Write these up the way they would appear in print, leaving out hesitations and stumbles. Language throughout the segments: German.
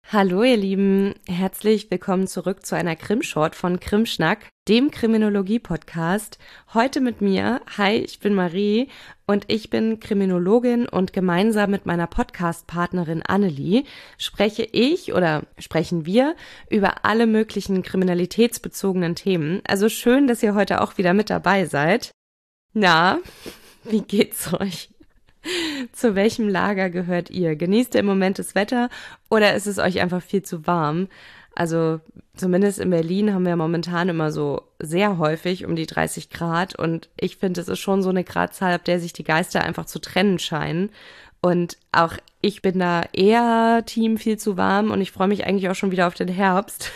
Hallo ihr Lieben, herzlich willkommen zurück zu einer Krimshort von Krimschnack, dem Kriminologie-Podcast. Heute mit mir, hi, ich bin Marie und ich bin Kriminologin und gemeinsam mit meiner Podcast-Partnerin Annelie sprechen wir über alle möglichen kriminalitätsbezogenen Themen. Also schön, dass ihr heute auch wieder mit dabei seid. Na, wie geht's euch? Zu welchem Lager gehört ihr? Genießt ihr im Moment das Wetter oder ist es euch einfach viel zu warm? Also zumindest in Berlin haben wir momentan immer so sehr häufig um die 30 Grad und ich finde, es ist schon so eine Gradzahl, ab der sich die Geister einfach zu trennen scheinen. Und auch ich bin da eher Team viel zu warm und ich freue mich eigentlich auch schon wieder auf den Herbst.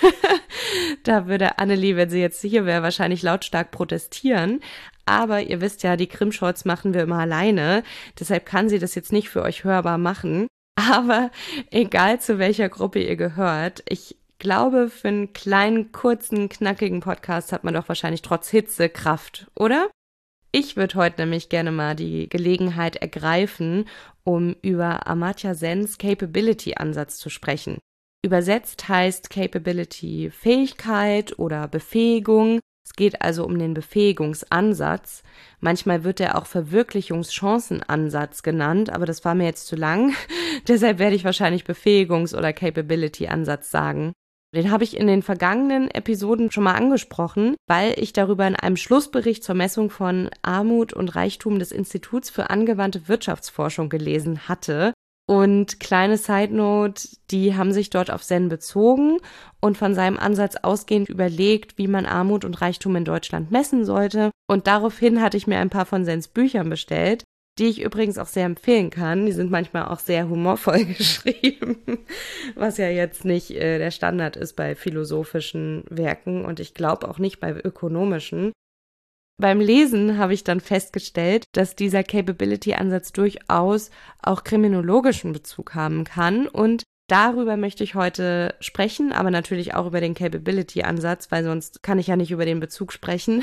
Da würde Annelie, wenn sie jetzt hier wäre, wahrscheinlich lautstark protestieren. Aber ihr wisst ja, die Krimshorts machen wir immer alleine. Deshalb kann sie das jetzt nicht für euch hörbar machen. Aber egal zu welcher Gruppe ihr gehört, ich glaube, für einen kleinen, kurzen, knackigen Podcast hat man doch wahrscheinlich trotz Hitze Kraft, oder? Ich würde heute nämlich gerne mal die Gelegenheit ergreifen, um über Amartya Sens Capability-Ansatz zu sprechen. Übersetzt heißt Capability Fähigkeit oder Befähigung. Es geht also um den Befähigungsansatz. Manchmal wird er auch Verwirklichungschancenansatz genannt, aber das war mir jetzt zu lang. Deshalb werde ich wahrscheinlich Befähigungs- oder Capability-Ansatz sagen. Den habe ich in den vergangenen Episoden schon mal angesprochen, weil ich darüber in einem Schlussbericht zur Messung von Armut und Reichtum des Instituts für angewandte Wirtschaftsforschung gelesen hatte. Und kleine Side Note, die haben sich dort auf Sen bezogen und von seinem Ansatz ausgehend überlegt, wie man Armut und Reichtum in Deutschland messen sollte. Und daraufhin hatte ich mir ein paar von Sens Büchern bestellt, die ich übrigens auch sehr empfehlen kann. Die sind manchmal auch sehr humorvoll geschrieben, was ja jetzt nicht der Standard ist bei philosophischen Werken und ich glaube auch nicht bei ökonomischen. Beim Lesen habe ich dann festgestellt, dass dieser Capability-Ansatz durchaus auch kriminologischen Bezug haben kann und darüber möchte ich heute sprechen, aber natürlich auch über den Capability-Ansatz, weil sonst kann ich ja nicht über den Bezug sprechen.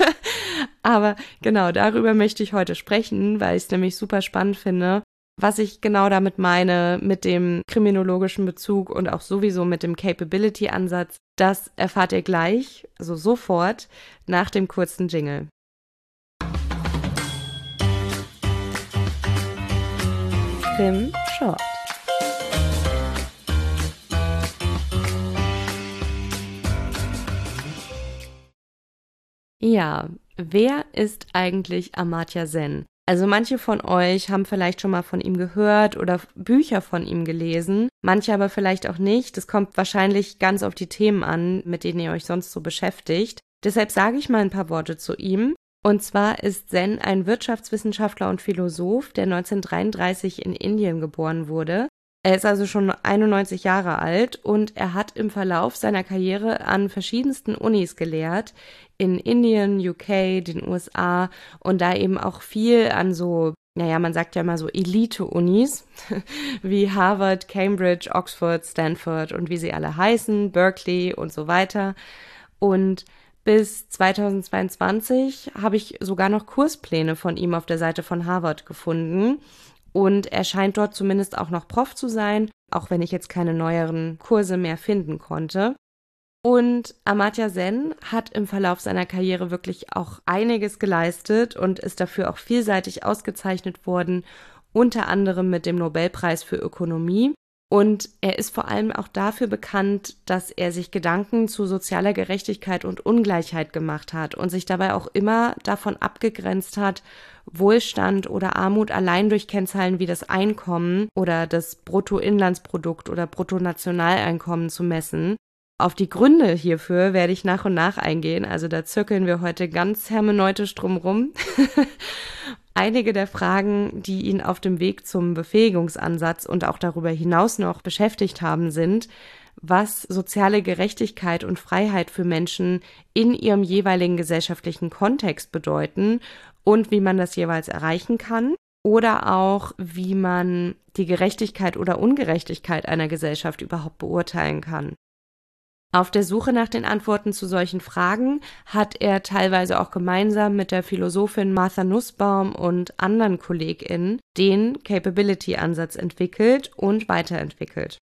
Aber genau, darüber möchte ich heute sprechen, weil ich es nämlich super spannend finde, was ich genau damit meine mit dem kriminologischen Bezug und auch sowieso mit dem Capability-Ansatz. Das erfahrt ihr gleich, also sofort, nach dem kurzen Jingle. Krim Short. Ja, wer ist eigentlich Amartya Sen? Also manche von euch haben vielleicht schon mal von ihm gehört oder Bücher von ihm gelesen, manche aber vielleicht auch nicht. Das kommt wahrscheinlich ganz auf die Themen an, mit denen ihr euch sonst so beschäftigt. Deshalb sage ich mal ein paar Worte zu ihm. Und zwar ist Sen ein Wirtschaftswissenschaftler und Philosoph, der 1933 in Indien geboren wurde. Er ist also schon 91 Jahre alt und er hat im Verlauf seiner Karriere an verschiedensten Unis gelehrt, in Indien, UK, den USA und da eben auch viel an so, man sagt ja immer so Elite-Unis, wie Harvard, Cambridge, Oxford, Stanford und wie sie alle heißen, Berkeley und so weiter. Und bis 2022 habe ich sogar noch Kurspläne von ihm auf der Seite von Harvard gefunden. Und er scheint dort zumindest auch noch Prof zu sein, auch wenn ich jetzt keine neueren Kurse mehr finden konnte. Und Amartya Sen hat im Verlauf seiner Karriere wirklich auch einiges geleistet und ist dafür auch vielseitig ausgezeichnet worden, unter anderem mit dem Nobelpreis für Ökonomie. Und er ist vor allem auch dafür bekannt, dass er sich Gedanken zu sozialer Gerechtigkeit und Ungleichheit gemacht hat und sich dabei auch immer davon abgegrenzt hat, Wohlstand oder Armut allein durch Kennzahlen wie das Einkommen oder das Bruttoinlandsprodukt oder Bruttonationaleinkommen zu messen. Auf die Gründe hierfür werde ich nach und nach eingehen, also da zirkeln wir heute ganz hermeneutisch drumrum. Einige der Fragen, die ihn auf dem Weg zum Befähigungsansatz und auch darüber hinaus noch beschäftigt haben, sind, was soziale Gerechtigkeit und Freiheit für Menschen in ihrem jeweiligen gesellschaftlichen Kontext bedeuten und wie man das jeweils erreichen kann oder auch, wie man die Gerechtigkeit oder Ungerechtigkeit einer Gesellschaft überhaupt beurteilen kann. Auf der Suche nach den Antworten zu solchen Fragen hat er teilweise auch gemeinsam mit der Philosophin Martha Nussbaum und anderen KollegInnen den Capability-Ansatz entwickelt und weiterentwickelt.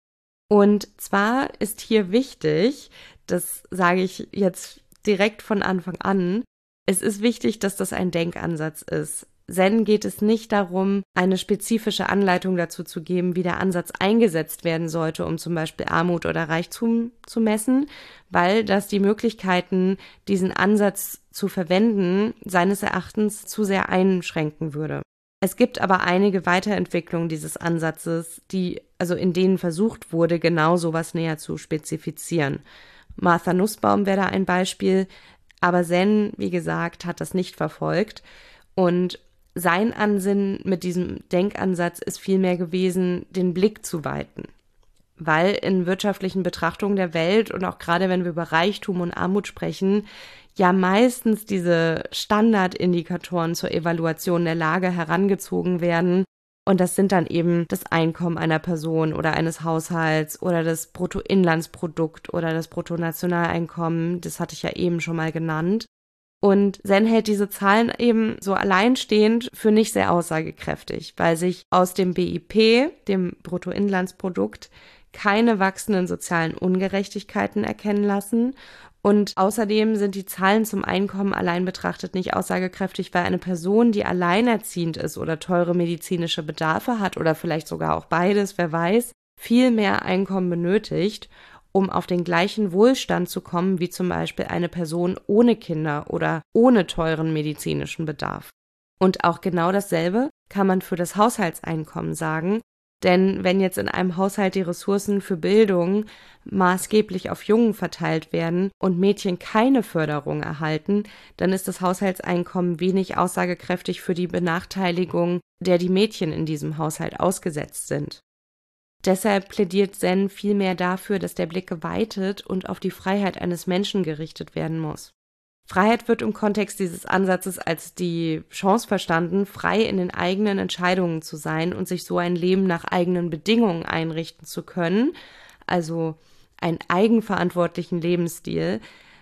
Und zwar ist hier wichtig, das sage ich jetzt direkt von Anfang an, es ist wichtig, dass das ein Denkansatz ist. Zen geht es nicht darum, eine spezifische Anleitung dazu zu geben, wie der Ansatz eingesetzt werden sollte, um zum Beispiel Armut oder Reichtum zu messen, weil das die Möglichkeiten, diesen Ansatz zu verwenden, seines Erachtens zu sehr einschränken würde. Es gibt aber einige Weiterentwicklungen dieses Ansatzes, in denen versucht wurde, genau sowas näher zu spezifizieren. Martha Nussbaum wäre da ein Beispiel, aber Zen, wie gesagt, hat das nicht verfolgt. Und sein Ansinnen mit diesem Denkansatz ist vielmehr gewesen, den Blick zu weiten. Weil in wirtschaftlichen Betrachtungen der Welt und auch gerade wenn wir über Reichtum und Armut sprechen, ja meistens diese Standardindikatoren zur Evaluation der Lage herangezogen werden. Und das sind dann eben das Einkommen einer Person oder eines Haushalts oder das Bruttoinlandsprodukt oder das Bruttonationaleinkommen. Das hatte ich ja eben schon mal genannt. Und Zen hält diese Zahlen eben so alleinstehend für nicht sehr aussagekräftig, weil sich aus dem BIP, dem Bruttoinlandsprodukt, keine wachsenden sozialen Ungerechtigkeiten erkennen lassen. Und außerdem sind die Zahlen zum Einkommen allein betrachtet nicht aussagekräftig, weil eine Person, die alleinerziehend ist oder teure medizinische Bedarfe hat oder vielleicht sogar auch beides, wer weiß, viel mehr Einkommen benötigt, um auf den gleichen Wohlstand zu kommen wie zum Beispiel eine Person ohne Kinder oder ohne teuren medizinischen Bedarf. Und auch genau dasselbe kann man für das Haushaltseinkommen sagen, denn wenn jetzt in einem Haushalt die Ressourcen für Bildung maßgeblich auf Jungen verteilt werden und Mädchen keine Förderung erhalten, dann ist das Haushaltseinkommen wenig aussagekräftig für die Benachteiligung, der die Mädchen in diesem Haushalt ausgesetzt sind. Deshalb plädiert Zen vielmehr dafür, dass der Blick geweitet und auf die Freiheit eines Menschen gerichtet werden muss. Freiheit wird im Kontext dieses Ansatzes als die Chance verstanden, frei in den eigenen Entscheidungen zu sein und sich so ein Leben nach eigenen Bedingungen einrichten zu können, also einen eigenverantwortlichen Lebensstil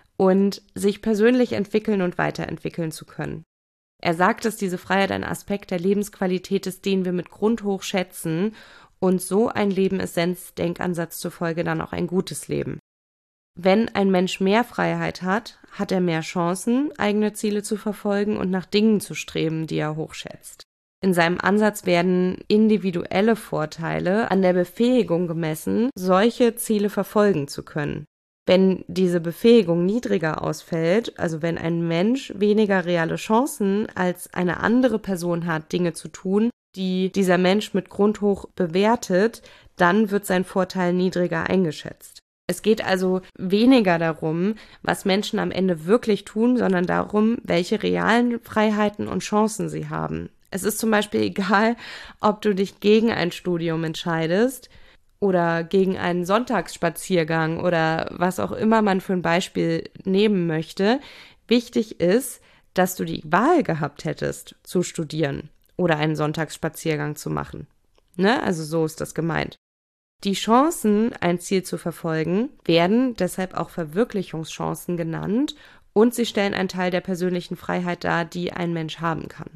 und sich persönlich entwickeln und weiterentwickeln zu können. Er sagt, dass diese Freiheit ein Aspekt der Lebensqualität ist, den wir mit Grund hoch schätzen. Und so ein Leben ist Zens Denkansatz zufolge dann auch ein gutes Leben. Wenn ein Mensch mehr Freiheit hat, hat er mehr Chancen, eigene Ziele zu verfolgen und nach Dingen zu streben, die er hochschätzt. In seinem Ansatz werden individuelle Vorteile an der Befähigung gemessen, solche Ziele verfolgen zu können. Wenn diese Befähigung niedriger ausfällt, also wenn ein Mensch weniger reale Chancen als eine andere Person hat, Dinge zu tun, die dieser Mensch mit Grund hoch bewertet, dann wird sein Vorteil niedriger eingeschätzt. Es geht also weniger darum, was Menschen am Ende wirklich tun, sondern darum, welche realen Freiheiten und Chancen sie haben. Es ist zum Beispiel egal, ob du dich gegen ein Studium entscheidest oder gegen einen Sonntagsspaziergang oder was auch immer man für ein Beispiel nehmen möchte. Wichtig ist, dass du die Wahl gehabt hättest, zu studieren oder einen Sonntagsspaziergang zu machen. Ne? Also so ist das gemeint. Die Chancen, ein Ziel zu verfolgen, werden deshalb auch Verwirklichungschancen genannt und sie stellen einen Teil der persönlichen Freiheit dar, die ein Mensch haben kann.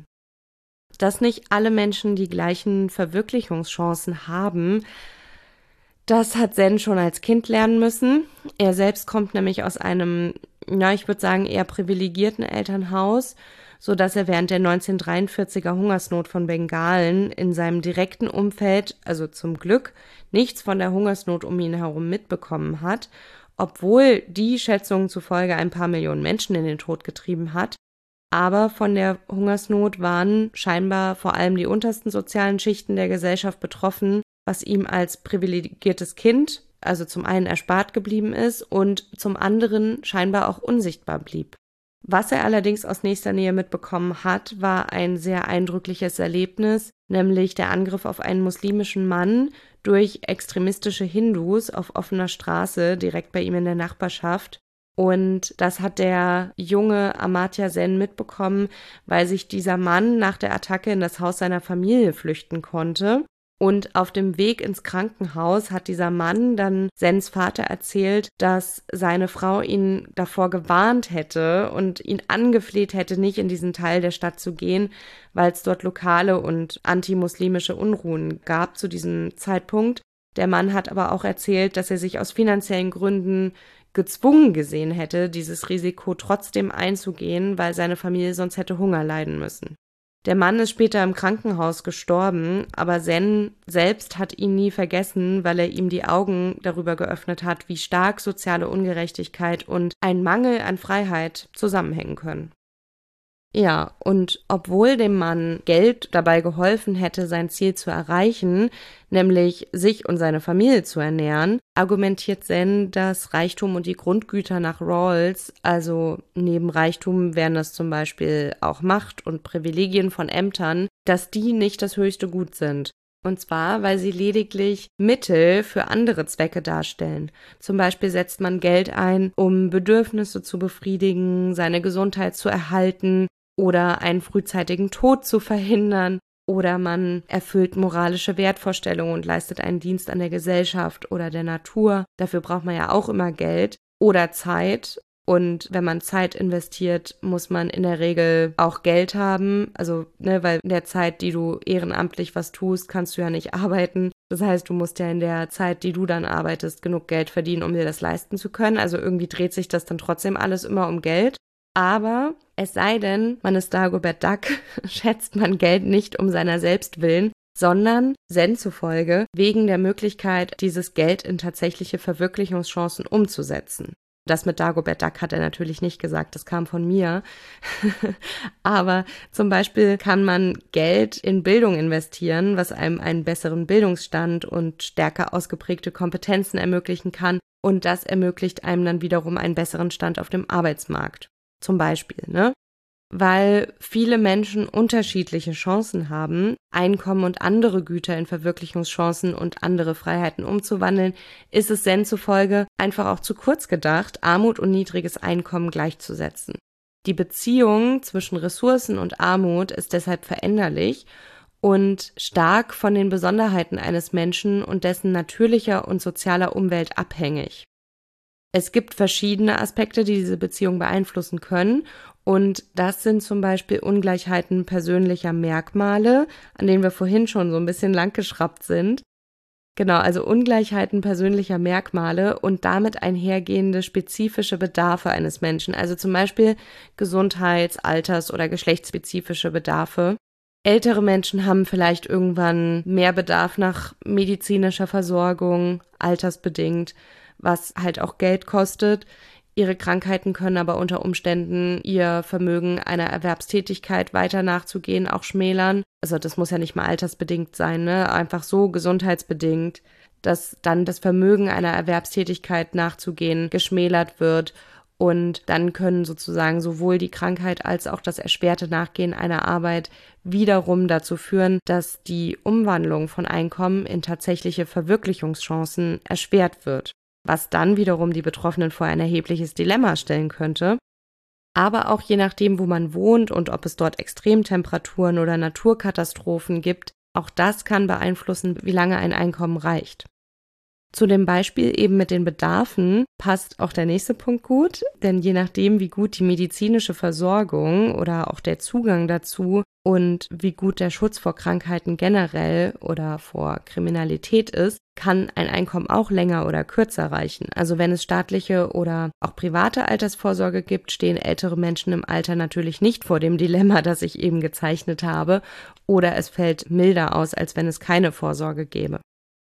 Dass nicht alle Menschen die gleichen Verwirklichungschancen haben, das hat Zen schon als Kind lernen müssen. Er selbst kommt nämlich aus einem, ich würde sagen, eher privilegierten Elternhaus, so dass er während der 1943er Hungersnot von Bengalen in seinem direkten Umfeld, also zum Glück, nichts von der Hungersnot um ihn herum mitbekommen hat, obwohl die Schätzungen zufolge ein paar Millionen Menschen in den Tod getrieben hat. Aber von der Hungersnot waren scheinbar vor allem die untersten sozialen Schichten der Gesellschaft betroffen, was ihm als privilegiertes Kind, also zum einen erspart geblieben ist und zum anderen scheinbar auch unsichtbar blieb. Was er allerdings aus nächster Nähe mitbekommen hat, war ein sehr eindrückliches Erlebnis, nämlich der Angriff auf einen muslimischen Mann durch extremistische Hindus auf offener Straße direkt bei ihm in der Nachbarschaft. Und das hat der junge Amartya Sen mitbekommen, weil sich dieser Mann nach der Attacke in das Haus seiner Familie flüchten konnte. Und auf dem Weg ins Krankenhaus hat dieser Mann dann Sens Vater erzählt, dass seine Frau ihn davor gewarnt hätte und ihn angefleht hätte, nicht in diesen Teil der Stadt zu gehen, weil es dort lokale und antimuslimische Unruhen gab zu diesem Zeitpunkt. Der Mann hat aber auch erzählt, dass er sich aus finanziellen Gründen gezwungen gesehen hätte, dieses Risiko trotzdem einzugehen, weil seine Familie sonst hätte Hunger leiden müssen. Der Mann ist später im Krankenhaus gestorben, aber Sen selbst hat ihn nie vergessen, weil er ihm die Augen darüber geöffnet hat, wie stark soziale Ungerechtigkeit und ein Mangel an Freiheit zusammenhängen können. Ja, und obwohl dem Mann Geld dabei geholfen hätte, sein Ziel zu erreichen, nämlich sich und seine Familie zu ernähren, argumentiert Sen, dass Reichtum und die Grundgüter nach Rawls, also neben Reichtum wären das zum Beispiel auch Macht und Privilegien von Ämtern, dass die nicht das höchste Gut sind. Und zwar, weil sie lediglich Mittel für andere Zwecke darstellen. Zum Beispiel setzt man Geld ein, um Bedürfnisse zu befriedigen, seine Gesundheit zu erhalten oder einen frühzeitigen Tod zu verhindern. Oder man erfüllt moralische Wertvorstellungen und leistet einen Dienst an der Gesellschaft oder der Natur. Dafür braucht man ja auch immer Geld oder Zeit. Und wenn man Zeit investiert, muss man in der Regel auch Geld haben. Also, weil in der Zeit, die du ehrenamtlich was tust, kannst du ja nicht arbeiten. Das heißt, du musst ja in der Zeit, die du dann arbeitest, genug Geld verdienen, um dir das leisten zu können. Also irgendwie dreht sich das dann trotzdem alles immer um Geld. Aber es sei denn, man ist Dagobert Duck, schätzt man Geld nicht um seiner selbst willen, sondern Sen zufolge wegen der Möglichkeit, dieses Geld in tatsächliche Verwirklichungschancen umzusetzen. Das mit Dagobert Duck hat er natürlich nicht gesagt, das kam von mir. Aber zum Beispiel kann man Geld in Bildung investieren, was einem einen besseren Bildungsstand und stärker ausgeprägte Kompetenzen ermöglichen kann. Und das ermöglicht einem dann wiederum einen besseren Stand auf dem Arbeitsmarkt. Zum Beispiel, Weil viele Menschen unterschiedliche Chancen haben, Einkommen und andere Güter in Verwirklichungschancen und andere Freiheiten umzuwandeln, ist es Sen zufolge einfach auch zu kurz gedacht, Armut und niedriges Einkommen gleichzusetzen. Die Beziehung zwischen Ressourcen und Armut ist deshalb veränderlich und stark von den Besonderheiten eines Menschen und dessen natürlicher und sozialer Umwelt abhängig. Es gibt verschiedene Aspekte, die diese Beziehung beeinflussen können, und das sind zum Beispiel Ungleichheiten persönlicher Merkmale, an denen wir vorhin schon so ein bisschen langgeschraubt sind. Genau, also Ungleichheiten persönlicher Merkmale und damit einhergehende spezifische Bedarfe eines Menschen, also zum Beispiel Gesundheits-, Alters- oder geschlechtsspezifische Bedarfe. Ältere Menschen haben vielleicht irgendwann mehr Bedarf nach medizinischer Versorgung, altersbedingt, was halt auch Geld kostet. Ihre Krankheiten können aber unter Umständen ihr Vermögen einer Erwerbstätigkeit weiter nachzugehen auch schmälern. Also das muss ja nicht mal altersbedingt sein, einfach so gesundheitsbedingt, dass dann das Vermögen einer Erwerbstätigkeit nachzugehen geschmälert wird. Und dann können sozusagen sowohl die Krankheit als auch das erschwerte Nachgehen einer Arbeit wiederum dazu führen, dass die Umwandlung von Einkommen in tatsächliche Verwirklichungschancen erschwert wird, was dann wiederum die Betroffenen vor ein erhebliches Dilemma stellen könnte. Aber auch je nachdem, wo man wohnt und ob es dort Extremtemperaturen oder Naturkatastrophen gibt, auch das kann beeinflussen, wie lange ein Einkommen reicht. Zu dem Beispiel eben mit den Bedarfen passt auch der nächste Punkt gut, denn je nachdem, wie gut die medizinische Versorgung oder auch der Zugang dazu und wie gut der Schutz vor Krankheiten generell oder vor Kriminalität ist, kann ein Einkommen auch länger oder kürzer reichen. Also wenn es staatliche oder auch private Altersvorsorge gibt, stehen ältere Menschen im Alter natürlich nicht vor dem Dilemma, das ich eben gezeichnet habe, oder es fällt milder aus, als wenn es keine Vorsorge gäbe.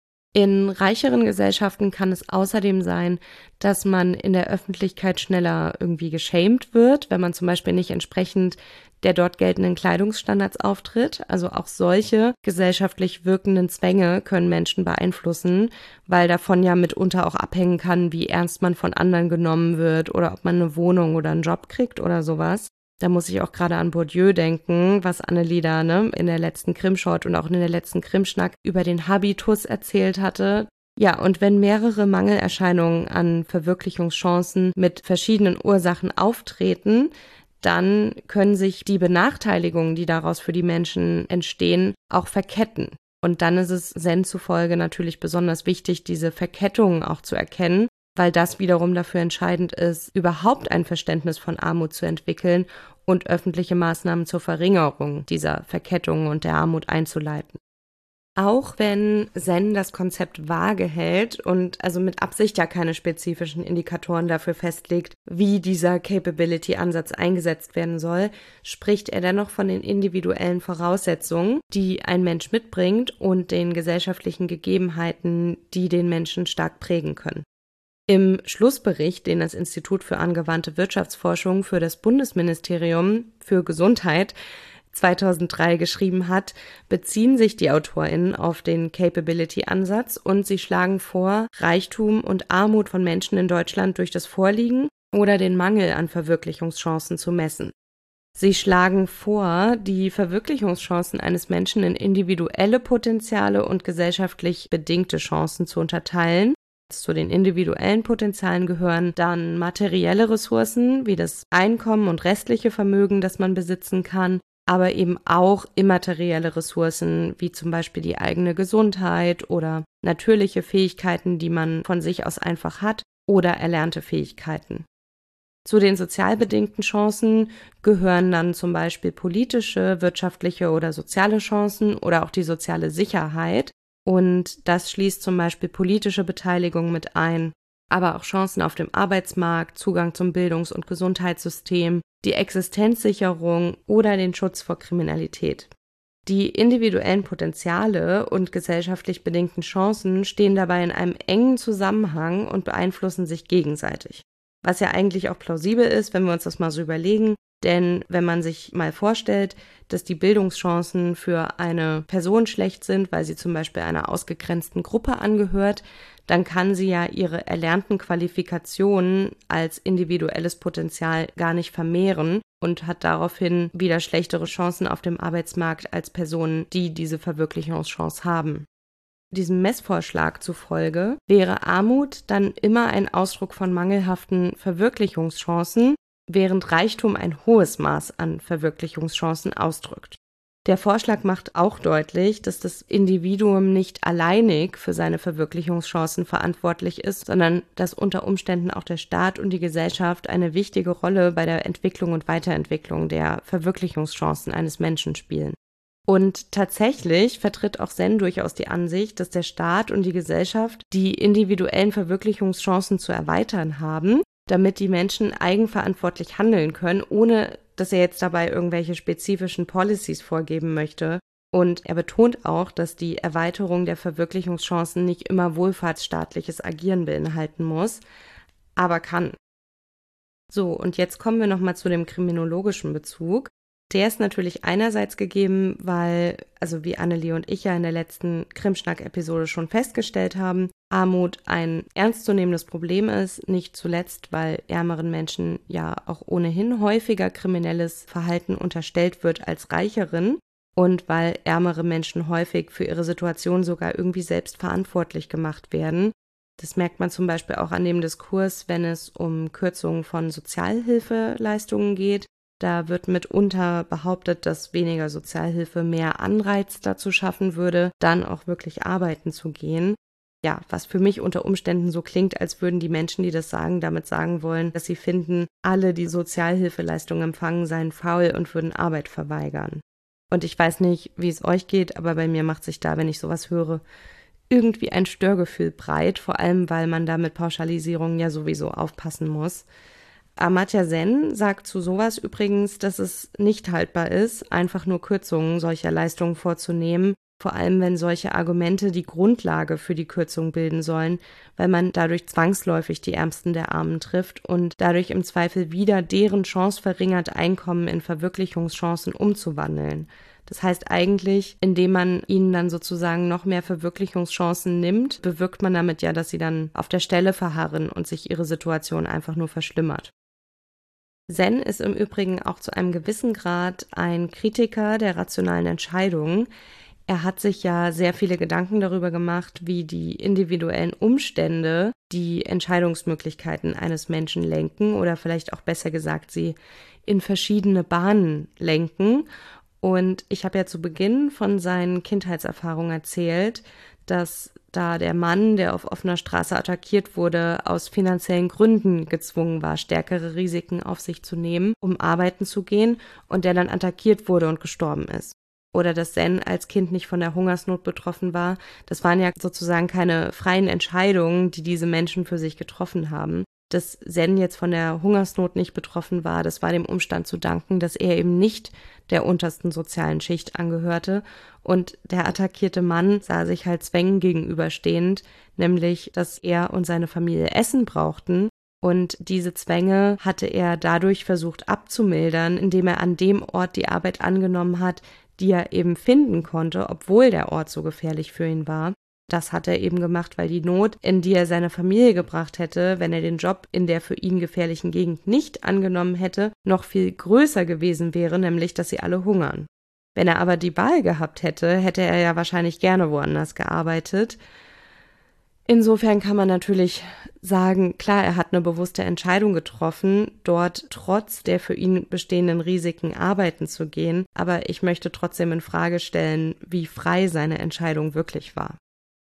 In reicheren Gesellschaften kann es außerdem sein, dass man in der Öffentlichkeit schneller irgendwie geschämt wird, wenn man zum Beispiel nicht entsprechend der dort geltenden Kleidungsstandards auftritt. Also auch solche gesellschaftlich wirkenden Zwänge können Menschen beeinflussen, weil davon ja mitunter auch abhängen kann, wie ernst man von anderen genommen wird oder ob man eine Wohnung oder einen Job kriegt oder sowas. Da muss ich auch gerade an Bourdieu denken, was Annelie da in der letzten Krimshort und auch in der letzten Krimschnack über den Habitus erzählt hatte. Ja, und wenn mehrere Mangelerscheinungen an Verwirklichungschancen mit verschiedenen Ursachen auftreten, dann können sich die Benachteiligungen, die daraus für die Menschen entstehen, auch verketten. Und dann ist es Sen zufolge natürlich besonders wichtig, diese Verkettungen auch zu erkennen, weil das wiederum dafür entscheidend ist, überhaupt ein Verständnis von Armut zu entwickeln und öffentliche Maßnahmen zur Verringerung dieser Verkettungen und der Armut einzuleiten. Auch wenn Zen das Konzept vage hält und also mit Absicht ja keine spezifischen Indikatoren dafür festlegt, wie dieser Capability-Ansatz eingesetzt werden soll, spricht er dennoch von den individuellen Voraussetzungen, die ein Mensch mitbringt und den gesellschaftlichen Gegebenheiten, die den Menschen stark prägen können. Im Schlussbericht, den das Institut für angewandte Wirtschaftsforschung für das Bundesministerium für Gesundheit 2003 geschrieben hat, beziehen sich die AutorInnen auf den Capability-Ansatz und sie schlagen vor, Reichtum und Armut von Menschen in Deutschland durch das Vorliegen oder den Mangel an Verwirklichungschancen zu messen. Sie schlagen vor, die Verwirklichungschancen eines Menschen in individuelle Potenziale und gesellschaftlich bedingte Chancen zu unterteilen. Zu den individuellen Potenzialen gehören dann materielle Ressourcen wie das Einkommen und restliche Vermögen, das man besitzen kann, aber eben auch immaterielle Ressourcen, wie zum Beispiel die eigene Gesundheit oder natürliche Fähigkeiten, die man von sich aus einfach hat, oder erlernte Fähigkeiten. Zu den sozial bedingten Chancen gehören dann zum Beispiel politische, wirtschaftliche oder soziale Chancen oder auch die soziale Sicherheit. Und das schließt zum Beispiel politische Beteiligung mit ein, aber auch Chancen auf dem Arbeitsmarkt, Zugang zum Bildungs- und Gesundheitssystem, die Existenzsicherung oder den Schutz vor Kriminalität. Die individuellen Potenziale und gesellschaftlich bedingten Chancen stehen dabei in einem engen Zusammenhang und beeinflussen sich gegenseitig. Was ja eigentlich auch plausibel ist, wenn wir uns das mal so überlegen, denn wenn man sich mal vorstellt, dass die Bildungschancen für eine Person schlecht sind, weil sie zum Beispiel einer ausgegrenzten Gruppe angehört, dann kann sie ja ihre erlernten Qualifikationen als individuelles Potenzial gar nicht vermehren und hat daraufhin wieder schlechtere Chancen auf dem Arbeitsmarkt als Personen, die diese Verwirklichungschance haben. Diesem Messvorschlag zufolge wäre Armut dann immer ein Ausdruck von mangelhaften Verwirklichungschancen, während Reichtum ein hohes Maß an Verwirklichungschancen ausdrückt. Der Vorschlag macht auch deutlich, dass das Individuum nicht alleinig für seine Verwirklichungschancen verantwortlich ist, sondern dass unter Umständen auch der Staat und die Gesellschaft eine wichtige Rolle bei der Entwicklung und Weiterentwicklung der Verwirklichungschancen eines Menschen spielen. Und tatsächlich vertritt auch Zen durchaus die Ansicht, dass der Staat und die Gesellschaft die individuellen Verwirklichungschancen zu erweitern haben, damit die Menschen eigenverantwortlich handeln können, ohne dass er jetzt dabei irgendwelche spezifischen Policies vorgeben möchte. Und er betont auch, dass die Erweiterung der Verwirklichungschancen nicht immer wohlfahrtsstaatliches Agieren beinhalten muss, aber kann. So, und jetzt kommen wir nochmal zu dem kriminologischen Bezug. Der ist natürlich einerseits gegeben, weil, also wie Annelie und ich ja in der letzten Krimschnack-Episode schon festgestellt haben, Armut ein ernstzunehmendes Problem ist, nicht zuletzt, weil ärmeren Menschen ja auch ohnehin häufiger kriminelles Verhalten unterstellt wird als reicheren und weil ärmere Menschen häufig für ihre Situation sogar irgendwie selbst verantwortlich gemacht werden. Das merkt man zum Beispiel auch an dem Diskurs, wenn es um Kürzungen von Sozialhilfeleistungen geht. Da wird mitunter behauptet, dass weniger Sozialhilfe mehr Anreiz dazu schaffen würde, dann auch wirklich arbeiten zu gehen. Ja, was für mich unter Umständen so klingt, als würden die Menschen, die das sagen, damit sagen wollen, dass sie finden, alle, die Sozialhilfeleistungen empfangen, seien faul und würden Arbeit verweigern. Und ich weiß nicht, wie es euch geht, aber bei mir macht sich da, wenn ich sowas höre, irgendwie ein Störgefühl breit, vor allem, weil man da mit Pauschalisierungen ja sowieso aufpassen muss. Amartya Sen sagt zu sowas übrigens, dass es nicht haltbar ist, einfach nur Kürzungen solcher Leistungen vorzunehmen, vor allem wenn solche Argumente die Grundlage für die Kürzung bilden sollen, weil man dadurch zwangsläufig die Ärmsten der Armen trifft und dadurch im Zweifel wieder deren Chance verringert, Einkommen in Verwirklichungschancen umzuwandeln. Das heißt eigentlich, indem man ihnen dann sozusagen noch mehr Verwirklichungschancen nimmt, bewirkt man damit ja, dass sie dann auf der Stelle verharren und sich ihre Situation einfach nur verschlimmert. Zen ist im Übrigen auch zu einem gewissen Grad ein Kritiker der rationalen Entscheidungen. Er hat sich ja sehr viele Gedanken darüber gemacht, wie die individuellen Umstände die Entscheidungsmöglichkeiten eines Menschen lenken oder vielleicht auch besser gesagt, sie in verschiedene Bahnen lenken. Und ich habe ja zu Beginn von seinen Kindheitserfahrungen erzählt, dass da der Mann, der auf offener Straße attackiert wurde, aus finanziellen Gründen gezwungen war, stärkere Risiken auf sich zu nehmen, um arbeiten zu gehen, und der dann attackiert wurde und gestorben ist. oder dass Zen als Kind nicht von der Hungersnot betroffen war, das waren ja sozusagen keine freien Entscheidungen, die diese Menschen für sich getroffen haben. Dass Zen jetzt von der Hungersnot nicht betroffen war, das war dem Umstand zu danken, dass er eben nicht der untersten sozialen Schicht angehörte und der attackierte Mann sah sich halt Zwängen gegenüberstehend, nämlich, dass er und seine Familie Essen brauchten. Und diese Zwänge hatte er dadurch versucht abzumildern, indem er an dem Ort die Arbeit angenommen hat, die er eben finden konnte, obwohl der Ort so gefährlich für ihn war. Das hat er eben gemacht, weil die Not, in die er seine Familie gebracht hätte, wenn er den Job in der für ihn gefährlichen Gegend nicht angenommen hätte, noch viel größer gewesen wäre, nämlich, dass sie alle hungern. Wenn er aber die Wahl gehabt hätte, hätte er ja wahrscheinlich gerne woanders gearbeitet. Insofern kann man natürlich sagen, klar, er hat eine bewusste Entscheidung getroffen, dort trotz der für ihn bestehenden Risiken arbeiten zu gehen, aber ich möchte trotzdem in Frage stellen, wie frei seine Entscheidung wirklich war.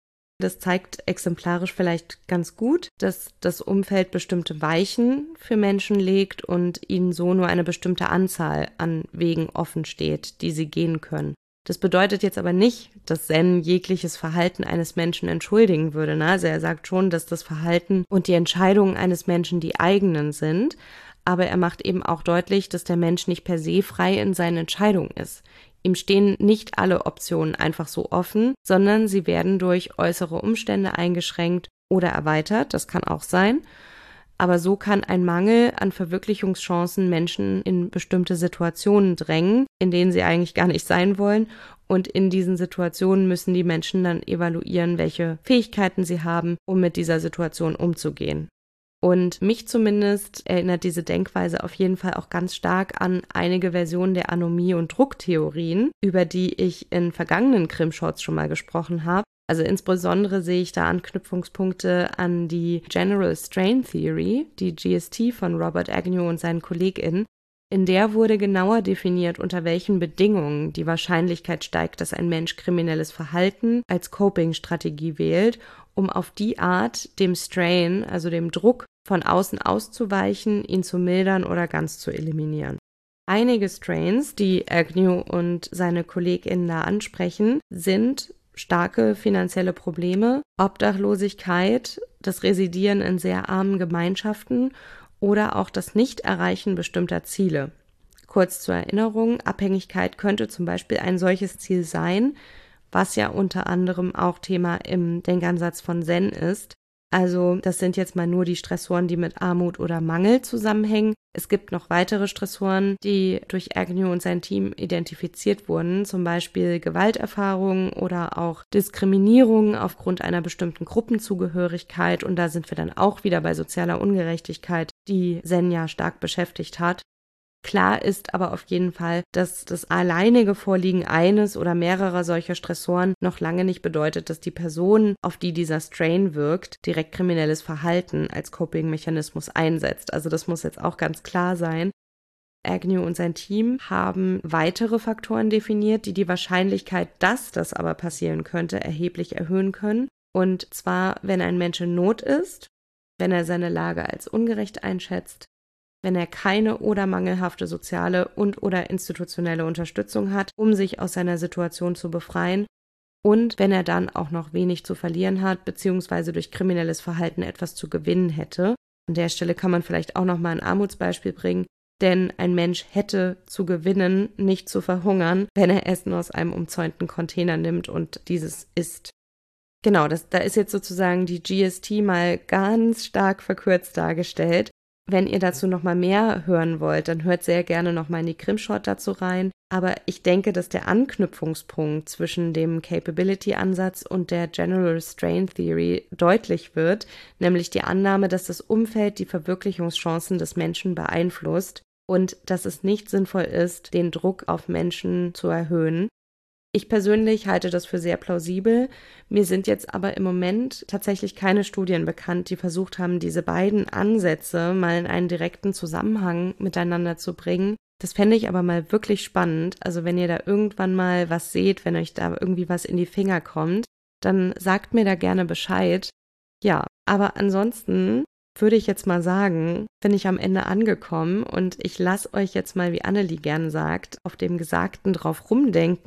Das zeigt exemplarisch vielleicht ganz gut, dass das Umfeld bestimmte Weichen für Menschen legt und ihnen so nur eine bestimmte Anzahl an Wegen offen steht, die sie gehen können. Das bedeutet jetzt aber nicht, dass Zen jegliches Verhalten eines Menschen entschuldigen würde. Also er sagt schon, dass das Verhalten und die Entscheidungen eines Menschen die eigenen sind, aber er macht eben auch deutlich, dass der Mensch nicht per se frei in seinen Entscheidungen ist. Ihm stehen nicht alle Optionen einfach so offen, sondern sie werden durch äußere Umstände eingeschränkt oder erweitert, das kann auch sein. Aber so kann ein Mangel an Verwirklichungschancen Menschen in bestimmte Situationen drängen, in denen sie eigentlich gar nicht sein wollen. Und in diesen Situationen müssen die Menschen dann evaluieren, welche Fähigkeiten sie haben, um mit dieser Situation umzugehen. Und mich zumindest erinnert diese Denkweise auf jeden Fall auch ganz stark an einige Versionen der Anomie- und Drucktheorien, über die ich in vergangenen Krimshorts schon mal gesprochen habe. Also insbesondere sehe ich da Anknüpfungspunkte an die General Strain Theory, die GST von Robert Agnew und seinen KollegInnen. In der wurde genauer definiert, unter welchen Bedingungen die Wahrscheinlichkeit steigt, dass ein Mensch kriminelles Verhalten als Coping-Strategie wählt, um auf die Art dem Strain, also dem Druck von außen auszuweichen, ihn zu mildern oder ganz zu eliminieren. Einige Strains, die Agnew und seine KollegInnen da ansprechen, sind starke finanzielle Probleme, Obdachlosigkeit, das Residieren in sehr armen Gemeinschaften oder auch das Nicht-Erreichen bestimmter Ziele. Kurz zur Erinnerung, Abhängigkeit könnte zum Beispiel ein solches Ziel sein, was ja unter anderem auch Thema im Denkansatz von Zen ist. Also das sind jetzt mal nur die Stressoren, die mit Armut oder Mangel zusammenhängen. Es gibt noch weitere Stressoren, die durch Agnew und sein Team identifiziert wurden, zum Beispiel Gewalterfahrungen oder auch Diskriminierung aufgrund einer bestimmten Gruppenzugehörigkeit. Und da sind wir dann auch wieder bei sozialer Ungerechtigkeit, die Zen ja stark beschäftigt hat. Klar ist aber auf jeden Fall, dass das alleinige Vorliegen eines oder mehrerer solcher Stressoren noch lange nicht bedeutet, dass die Person, auf die dieser Strain wirkt, direkt kriminelles Verhalten als Coping-Mechanismus einsetzt. Also das muss jetzt auch ganz klar sein. Agnew und sein Team haben weitere Faktoren definiert, die die Wahrscheinlichkeit, dass das aber passieren könnte, erheblich erhöhen können. Und zwar, wenn ein Mensch in Not ist, wenn er seine Lage als ungerecht einschätzt, wenn er keine oder mangelhafte soziale und/oder institutionelle Unterstützung hat, um sich aus seiner Situation zu befreien und wenn er dann auch noch wenig zu verlieren hat, beziehungsweise durch kriminelles Verhalten etwas zu gewinnen hätte. An der Stelle kann man vielleicht auch noch mal ein Armutsbeispiel bringen, denn ein Mensch hätte zu gewinnen, nicht zu verhungern, wenn er Essen aus einem umzäunten Container nimmt und dieses isst. Genau, da ist jetzt sozusagen die GST mal ganz stark verkürzt dargestellt. Wenn ihr dazu noch mal mehr hören wollt, dann hört sehr gerne noch mal in die Krimshort dazu rein. Aber ich denke, dass der Anknüpfungspunkt zwischen dem Capability-Ansatz und der General Strain Theory deutlich wird, nämlich die Annahme, dass das Umfeld die Verwirklichungschancen des Menschen beeinflusst und dass es nicht sinnvoll ist, den Druck auf Menschen zu erhöhen. Ich persönlich halte das für sehr plausibel. Mir sind jetzt aber im Moment tatsächlich keine Studien bekannt, die versucht haben, diese beiden Ansätze mal in einen direkten Zusammenhang miteinander zu bringen. Das fände ich aber mal wirklich spannend. Also wenn ihr da irgendwann mal was seht, wenn euch da irgendwie was in die Finger kommt, dann sagt mir da gerne Bescheid. Ja, aber ansonsten würde ich jetzt mal sagen, bin ich am Ende angekommen und ich lasse euch jetzt mal, wie Annelie gern sagt, auf dem Gesagten drauf rumdenken.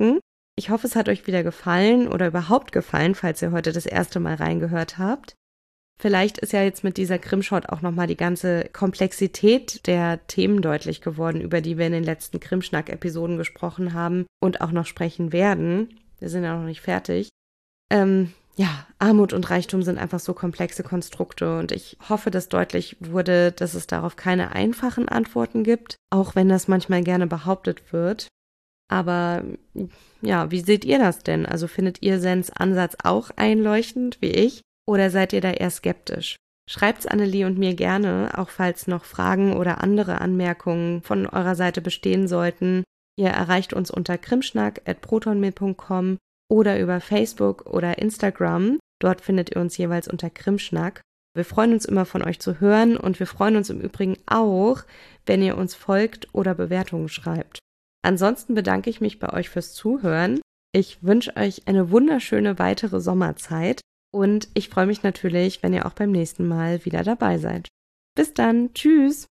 Ich hoffe, es hat euch wieder gefallen oder überhaupt gefallen, falls ihr heute das erste Mal reingehört habt. Vielleicht ist ja jetzt mit dieser Krimschott auch nochmal die ganze Komplexität der Themen deutlich geworden, über die wir in den letzten Krimschnack-Episoden gesprochen haben und auch noch sprechen werden. Wir sind ja noch nicht fertig. Armut und Reichtum sind einfach so komplexe Konstrukte und ich hoffe, dass deutlich wurde, dass es darauf keine einfachen Antworten gibt, auch wenn das manchmal gerne behauptet wird. Aber ja, wie seht ihr das denn? Also findet ihr Sens Ansatz auch einleuchtend wie ich oder seid ihr da eher skeptisch? Schreibt's Annelie und mir gerne, auch falls noch Fragen oder andere Anmerkungen von eurer Seite bestehen sollten. Ihr erreicht uns unter krimschnack@protonmail.com oder über Facebook oder Instagram. Dort findet ihr uns jeweils unter Krimschnack. Wir freuen uns immer von euch zu hören und wir freuen uns im Übrigen auch, wenn ihr uns folgt oder Bewertungen schreibt. Ansonsten bedanke ich mich bei euch fürs Zuhören. Ich wünsche euch eine wunderschöne weitere Sommerzeit und ich freue mich natürlich, wenn ihr auch beim nächsten Mal wieder dabei seid. Bis dann, tschüss!